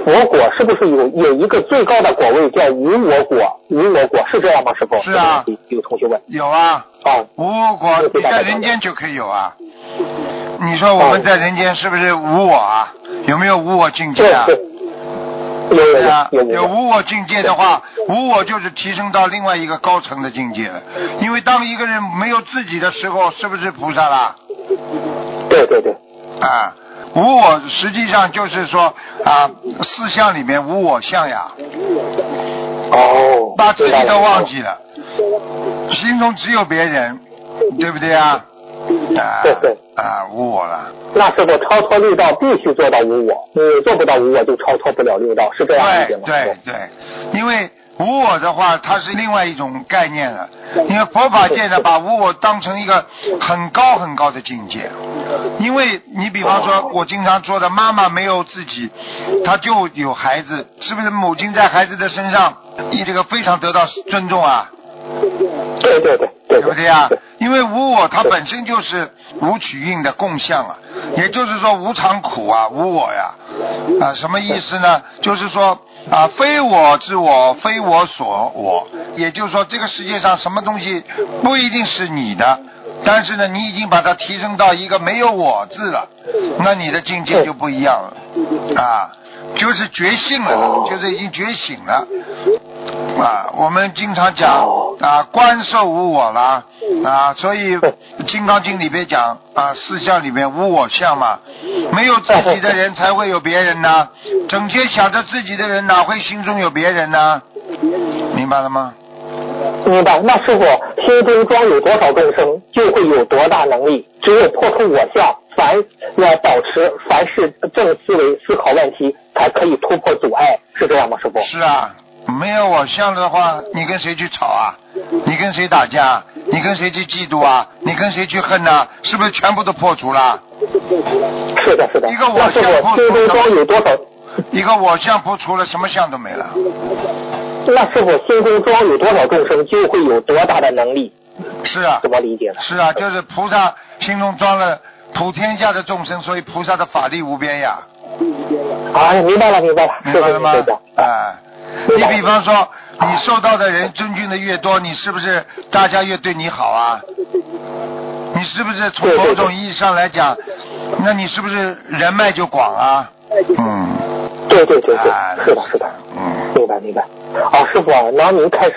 佛果是不是有一个最高的果位叫无我果？无我果是这样吗？师傅？ 是啊。 有同学问。 有啊。 哦。 无我果你在人间就可以有啊。你说我们在人间是不是无我啊？有没有无我境界啊？对啊，有无我境界的话，无我就是提升到另外一个高层的境界了。因为当一个人没有自己的时候，是不是菩萨啦？ 对对对。 啊，无我实际上就是说啊，四相里面无我相呀。 哦。 把自己都忘记了，心中只有别人，对不对啊？ 对对。 啊，无我了。 那师傅超脱六道必须做到无我，你做不到无我就超脱不了六道，是这样理解吗？ 对对对，因为无我的话，它是另外一种概念了。因为佛法界呢，把无我当成一个很高很高的境界。因为你比方说，我经常说的，妈妈没有自己，她就有孩子，是不是母亲在孩子的身上，你这个非常得到尊重啊？ 对对对。 对不对啊？因为无我它本身就是无取运的共相啊，也就是说无常苦啊，无我呀，啊，什么意思呢？就是说啊，非我之我，非我所我，也就是说这个世界上什么东西不一定是你的，但是呢，你已经把它提升到一个没有我字了，那你的境界就不一样了啊，就是觉醒了，就是已经觉醒了。啊，我们经常讲啊，观受无我啦啊，所以《金刚经》里边讲啊，四相里面无我相嘛，没有自己的人才会有别人呢，整天想着自己的人哪会心中有别人呢？明白了吗？ 明白。那师傅，心中装有多少众生，就会有多大能力。只有破除我相，凡要保持凡事正思维，思考问题，才可以突破阻碍，是这样吗，师傅？ 是啊。没有我相的话，你跟谁去吵啊？你跟谁打架？你跟谁去嫉妒啊？你跟谁去恨啊？是不是全部都破除了？ 是的，是的。 一个我相破除心中装有多少？ 一个我相破除了，什么相都没了。 那师傅，心中装有多少众生，就会有多大的能力？ 是啊。 怎么理解呢？ 是啊，就是菩萨心中装了普天下的众生，所以菩萨的法力无边呀。 啊，明白了，明白了。 明白了吗？啊。你比方说，你受到的人尊敬的越多，你是不是大家越对你好啊？你是不是从某种意义上来讲，那你是不是人脉就广啊？ 对对对对，是的，是的。明白明白。师傅，那您开始